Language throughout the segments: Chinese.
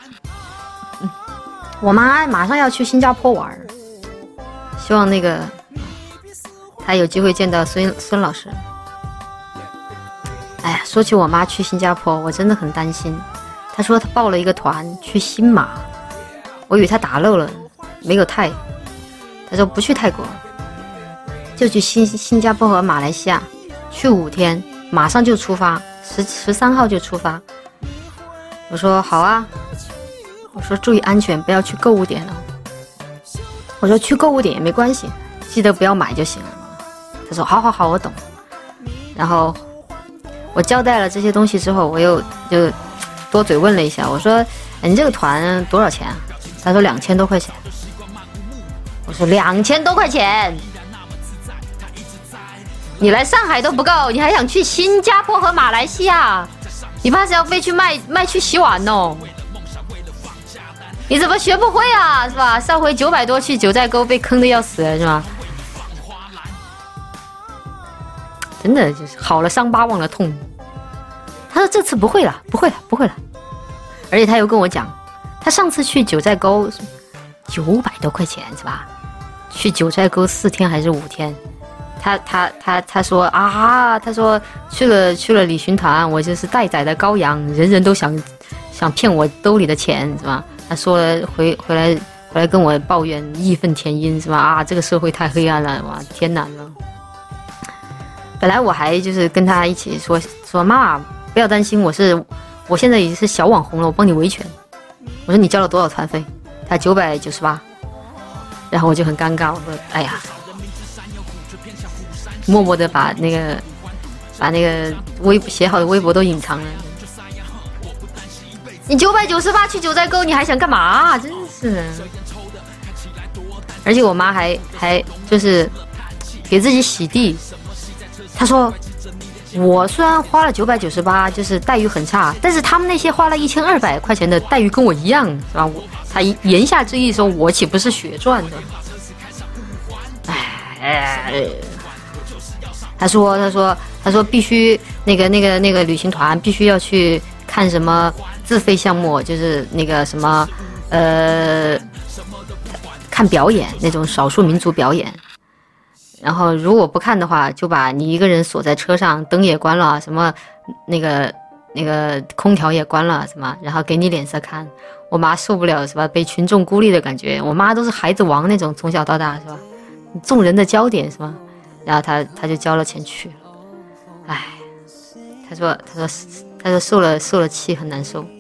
我妈马上要去新加坡玩，希望那个她有机会见到孙老师。哎呀，说起我妈去新加坡，我真的很担心。她说她报了一个团去新马，我以为她打漏了，没有泰。她说不去泰国，就去新加坡和马来西亚，去5天，马上就出发，13号就出发。我说好啊，我说注意安全，不要去购物点哦。我说去购物点也没关系，记得不要买就行了。他说好，我懂。然后我交代了这些东西之后，我又就多嘴问了一下，我说你这个团多少钱啊？他说2000多块钱。我说2000多块钱，你来上海都不够，你还想去新加坡和马来西亚？你怕是要被去卖去洗碗哦？你怎么学不会啊？是吧？上回900多去九寨沟被坑的要死了，是吧？真的就是好了伤疤忘了痛。他说这次不会了。而且他又跟我讲，他上次去九寨沟900多块钱是吧？去九寨沟4天还是5天？他说啊，他说去了旅行团，我就是待宰的羔羊，人人都想骗我兜里的钱是吧？他说了回来跟我抱怨，义愤填膺是吧？啊，这个社会太黑暗了，哇，天哪了！本来我还就是跟他一起说妈，不要担心，我现在已经是小网红了，我帮你维权。我说你交了多少团费？他998。然后我就很尴尬，我说哎呀，默默的把那个写好的微博都隐藏了。你998去九寨沟，你还想干嘛？真是的。而且我妈还就是给自己洗地。她说我虽然花了998，就是待遇很差，但是他们那些花了1200块钱的待遇跟我一样，是吧？她言下之意说我岂不是血赚的？哎，她说必须那个旅行团必须要去看什么自费项目，就是那个什么看表演，那种少数民族表演。然后如果不看的话，就把你一个人锁在车上，灯也关了，什么那个空调也关了，什么，然后给你脸色看。我妈受不了是吧？被群众孤立的感觉。我妈都是孩子王那种，从小到大是吧？众人的焦点是吧？然后她就交了钱去了。唉，她说受了气很难受。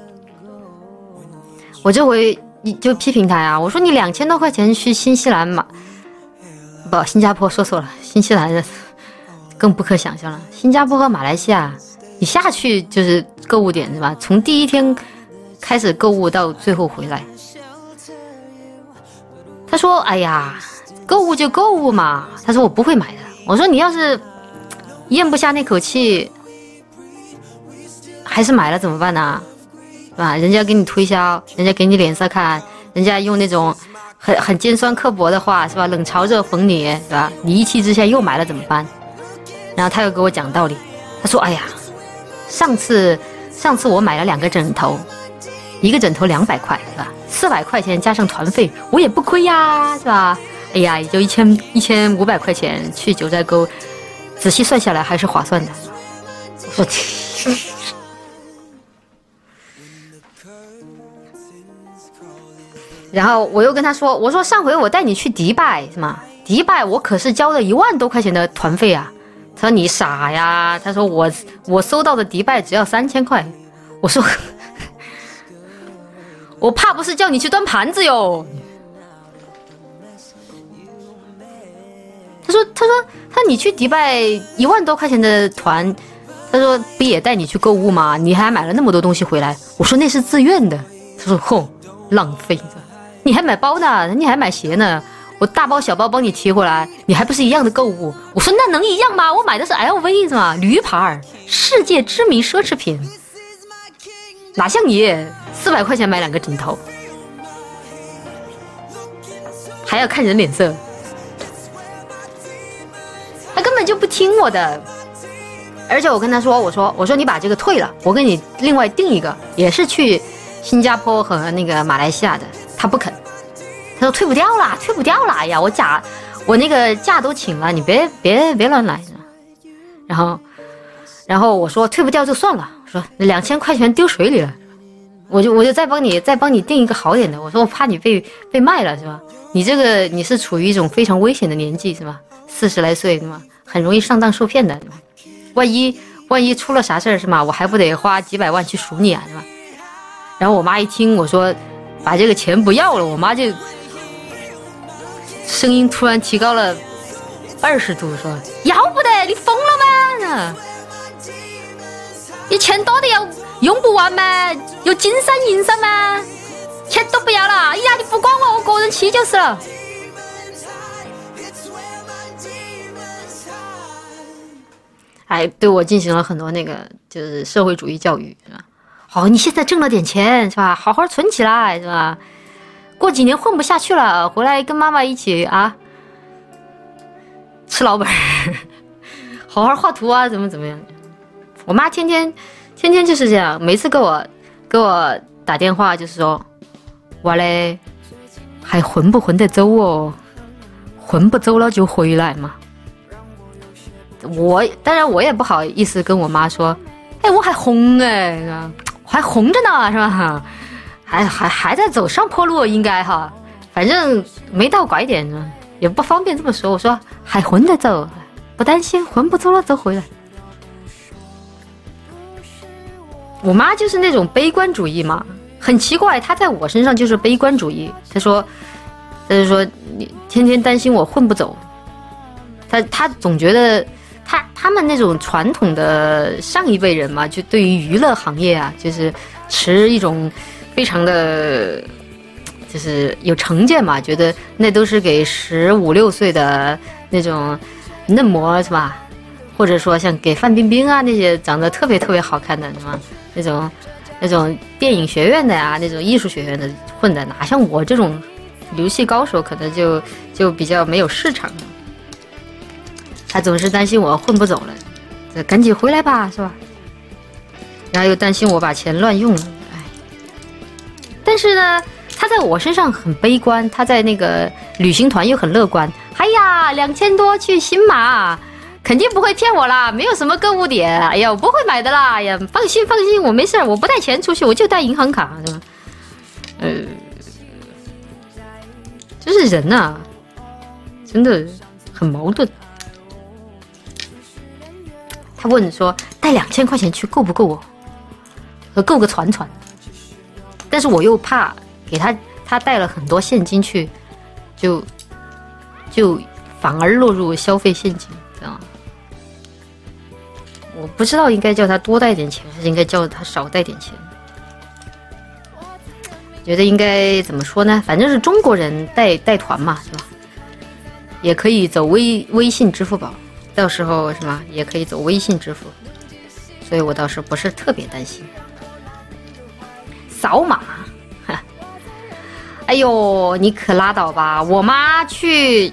我这回就批评她呀，我说你2000多块钱去新西兰嘛。不，新加坡说错了，新西兰的更不可想象了。新加坡和马来西亚，你下去就是购物点是吧？从第一天开始购物到最后回来。他说：“哎呀，购物就购物嘛。”他说：“我不会买的。”我说：“你要是咽不下那口气，还是买了怎么办呢？是吧？人家给你推销，人家给你脸色看，人家用那种。”很尖酸刻薄的话是吧？冷嘲热讽你是吧？你一气之下又买了怎么办？然后他又给我讲道理，他说：“哎呀，上次我买了2个枕头，一个枕头200块是吧？400块钱加上团费，我也不亏呀，是吧？哎呀，也就1500块钱去九寨沟，仔细算下来还是划算的。”我说。然后我又跟他说，我说上回我带你去迪拜是吗？迪拜我可是交了1万多块钱的团费啊。他说你傻呀，他说我收到的迪拜只要3000块。我说我怕不是叫你去端盘子哟。他说你去迪拜1万多块钱的团，他说不也带你去购物吗？你还买了那么多东西回来。我说那是自愿的。他说吼，浪费。你还买包呢，你还买鞋呢，我大包小包帮你提回来，你还不是一样的购物？我说那能一样吗？我买的是 LV 是吗？驴牌，世界知名奢侈品，哪像你400块钱买2个枕头，还要看人脸色，他根本就不听我的。而且我跟他说，我说你把这个退了，我给你另外订一个，也是去新加坡和那个马来西亚的，他不肯，他说退不掉了，哎呀，我那个假都请了，你别乱来。然后我说退不掉就算了，我说2000块钱丢水里了，我就再帮你订一个好点的，我说我怕你被卖了是吧？你是处于一种非常危险的年纪是吧？40来岁对吗？很容易上当受骗的，对吧？万一出了啥事儿是吗？我还不得花几百万去赎你啊是吧？然后我妈一听我说把这个钱不要了，我妈就声音突然提高了20度，说要不得，你疯了吗？你钱多的要用不完吗？有金山银山吗？钱都不要了，哎呀，你不管我个人去就是了。哎，对我进行了很多那个就是社会主义教育是吧？好，你现在挣了点钱是吧？好好存起来是吧？过几年混不下去了，回来跟妈妈一起啊吃老本，好好画图啊，怎么样？我妈天天就是这样，每次给我打电话就是说，我嘞还混不混得走哦？混不走了就回来嘛。当然我也不好意思跟我妈说，哎，我还红哎，我还红着呢是吧？还在走上坡路应该哈，反正没到拐点呢，也不方便这么说。我说还混得走，不担心，混不走了走回来。我妈就是那种悲观主义嘛，很奇怪，她在我身上就是悲观主义。她说你天天担心我混不走，她总觉得他们那种传统的上一辈人嘛，就对于娱乐行业啊，就是持一种非常的就是有成见嘛，觉得那都是给15、16岁的那种嫩模是吧？或者说像给范冰冰啊那些长得特别特别好看的什么那种电影学院的呀，那种艺术学院的混的，哪像我这种游戏高手可能就比较没有市场。他总是担心我混不走了，赶紧回来吧，是吧？然后又担心我把钱乱用了，哎。但是呢，他在我身上很悲观，他在那个旅行团又很乐观。哎呀，2000多去新马，肯定不会骗我啦，没有什么购物点。哎呀，我不会买的啦，哎呀，放心，我没事，我不带钱出去，我就带银行卡，是吧？就是人啊，真的很矛盾。他问说带2000块钱去够不够哦？够个船，但是我又怕给他带了很多现金去，就反而落入消费陷阱，知道吗？我不知道应该叫他多带点钱，还是应该叫他少带点钱。觉得应该怎么说呢？反正是中国人带团嘛，是吧？也可以走微信、支付宝。到时候是吗？也可以走微信支付，所以我倒是不是特别担心。扫码，哎呦，你可拉倒吧！我妈去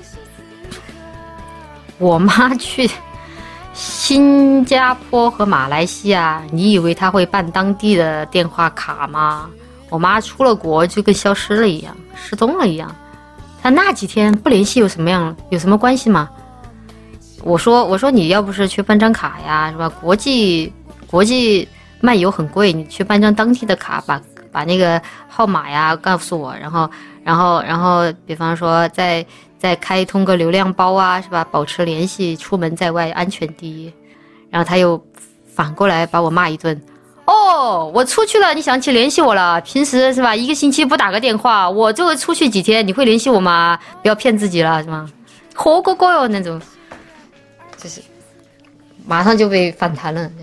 新加坡和马来西亚，你以为她会办当地的电话卡吗？我妈出了国就跟消失了一样，失踪了一样。她那几天不联系有什么关系吗？我说你要不是去办张卡呀，是吧？国际漫游很贵，你去办张当地的卡，把那个号码呀告诉我，然后比方说再开通个流量包啊，是吧？保持联系，出门在外安全第一。然后他又反过来把我骂一顿。哦，我出去了，你想起联系我了？平时是吧，1个星期不打个电话，我就出去几天，你会联系我吗？不要骗自己了，是吗？活哥哥哟那种。就是马上就被反弹了，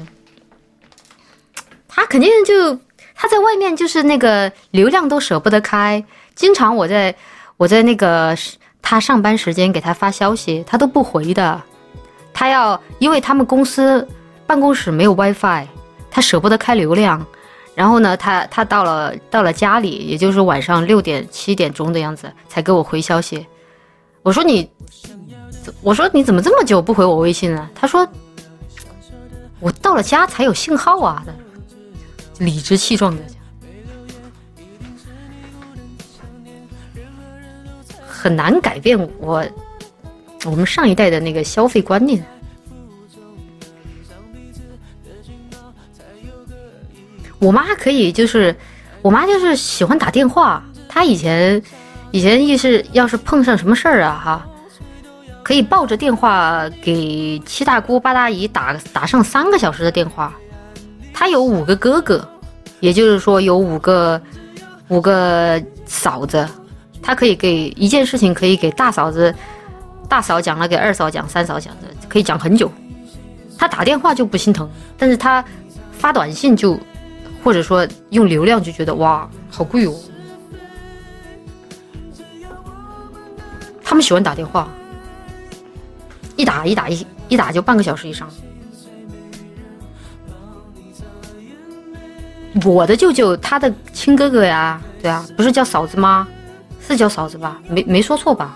他肯定他在外面就是那个流量都舍不得开，经常我在那个他上班时间给他发消息，他都不回的。因为他们公司办公室没有 WiFi， 他舍不得开流量。然后呢，他到了家里，也就是晚上6点7点钟的样子才给我回消息。我说你怎么这么久不回我微信呢？他说我到了家才有信号啊，理直气壮的。 很难改变我们上一代的那个消费观念。我妈就是喜欢打电话，她以前要是碰上什么事儿啊哈，可以抱着电话给七大姑八大姨打上3个小时的电话。她有5个哥哥，也就是说有5个嫂子，她可以给一件事情可以给大嫂讲了，给二嫂讲，三嫂讲的，可以讲很久。她打电话就不心疼，但是她发短信就或者说用流量就觉得哇好贵哦。他们喜欢打电话，一打就半个小时以上。我的舅舅他的亲哥哥呀，对啊，不是叫嫂子吗？是叫嫂子吧？没说错吧？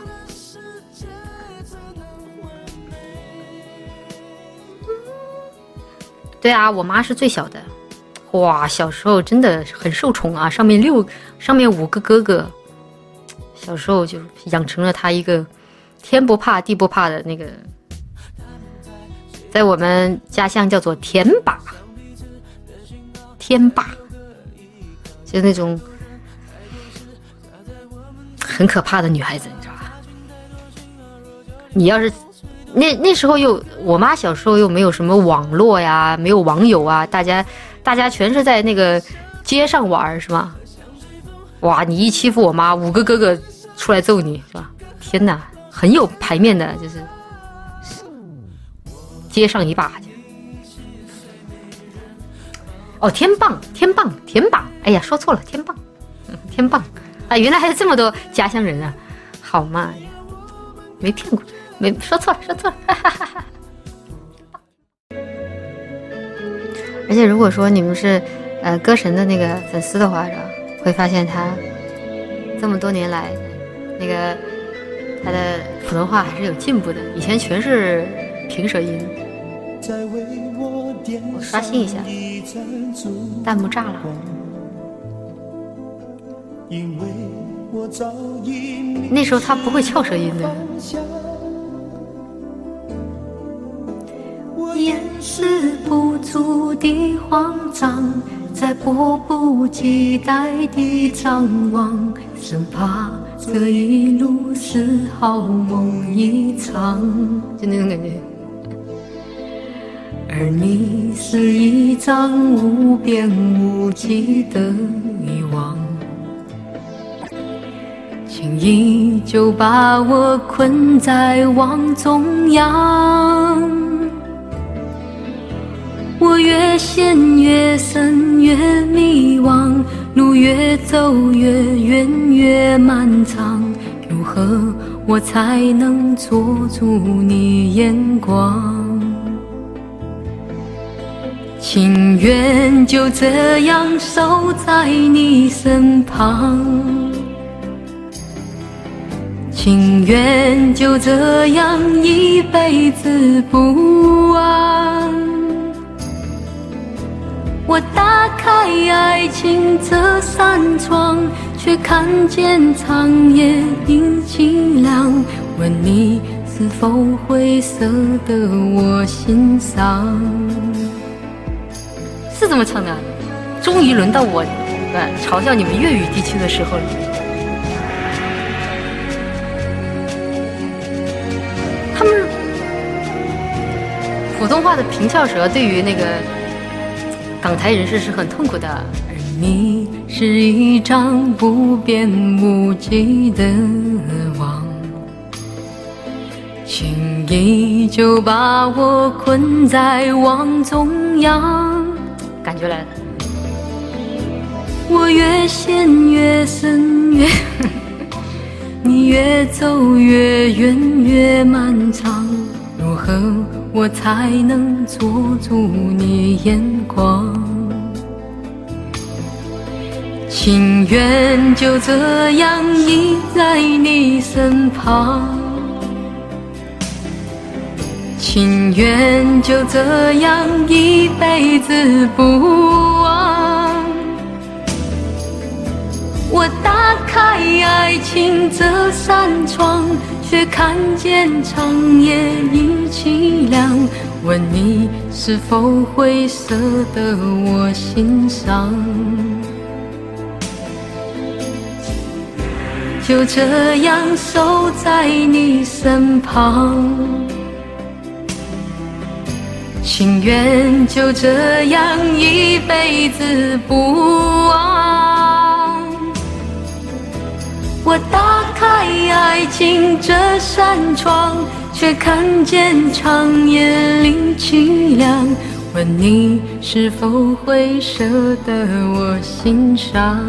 对啊，我妈是最小的。哇，小时候真的很受宠啊，上面5个哥哥，小时候就养成了他一个天不怕地不怕的那个，在我们家乡叫做天霸，就是那种很可怕的女孩子，你知道吧？你要是那时候我妈小时候又没有什么网络呀，没有网友啊，大家全是在那个街上玩，是吗？哇，你一欺负我妈，5个哥哥出来揍你，是吧？天哪，很有排面的，就是街上一霸。哦，天棒，哎呀，说错了，天棒啊，原来还有这么多家乡人啊，好嘛，没骗过，说错了，哈哈哈哈。而且如果说你们是歌神的那个粉丝的话，是吧，会发现他这么多年来那个他的普通话还是有进步的，以前全是平舌音。我刷新一下，弹幕炸了。那时候他不会翘舌音的。掩饰不住的慌张，在迫不及待地张望，生怕这一路是好梦一场，就那种感觉。而你是一张无边无际的遗忘，轻易就把我困在网中央。我越陷越深越迷惘，路越走越远越漫长，如何我才能捉住你眼光？情愿就这样守在你身旁，情愿就这样一辈子不安。我打开爱情这扇窗，却看见长夜已凄凉，问你是否会舍得我心伤？是这么唱的，终于轮到我嘲笑你们粤语地区的时候了。他们普通话的平翘舌对于那个港台人士是很痛苦的。而你是一张不变无际的网，轻易就把我困在网中央。感觉来了，我越陷越深越你越走越远越漫长，如何我才能捉住你眼光？情愿就这样依在你身旁，情愿就这样一辈子不忘。 我打开爱情这扇窗，却看见长夜已凄凉。问你是否会舍得我心伤？就这样守在你身旁，情愿就这样一辈子不忘。我打开爱情这扇窗，却看见长夜里凄凉。问你是否会舍得我心伤？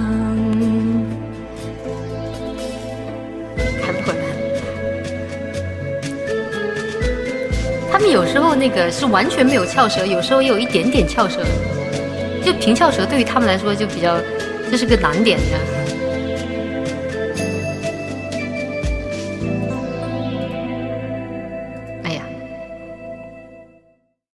他们有时候那个是完全没有翘舌，有时候也有一点点翘舌，就平翘舌对于他们来说就比较，这是个难点的。